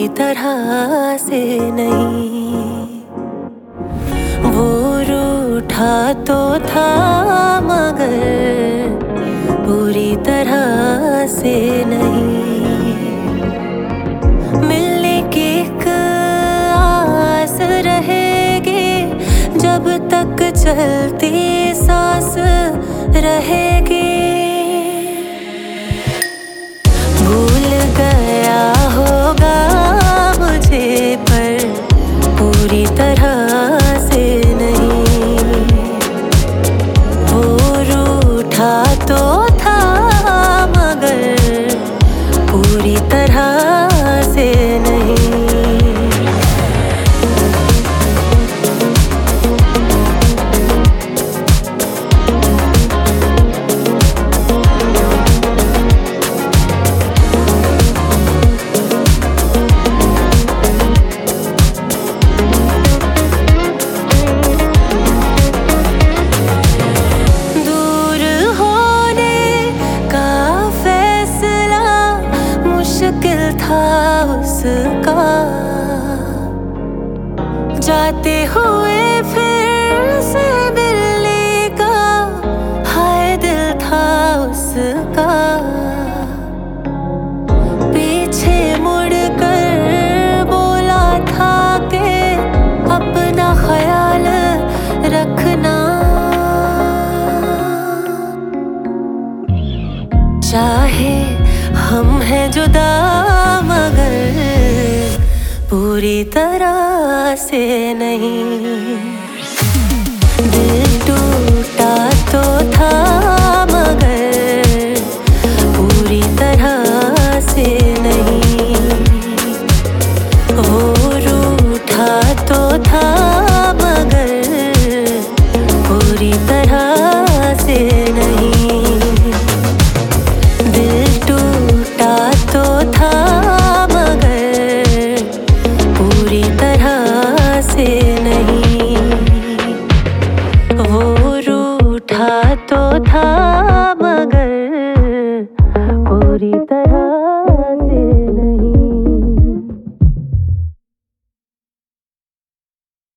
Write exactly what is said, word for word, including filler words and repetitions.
तरह से नहीं। वो रूठा तो था मगर पूरी तरह से नहीं। मिलने की एक आस रहेगी जब तक चलती सांस रहेगी। भूल गया होगा मुझे पर पूरी तरह से नहीं। वो रूठा तो था मगर पूरी तरह से नहीं। था उसका जाते हुए फिर से मिलने का, हाय दिल था उसका। पीछे मुड़कर बोला था कि अपना ख्याल रखना। चाहे हम हैं जुदा मगर पूरी तरह से नहीं। दिल टूटा तो था मगर पूरी तरह से नहीं। वो रूठा तो था मगर पूरी तरह से नहीं। वो रूठा तो था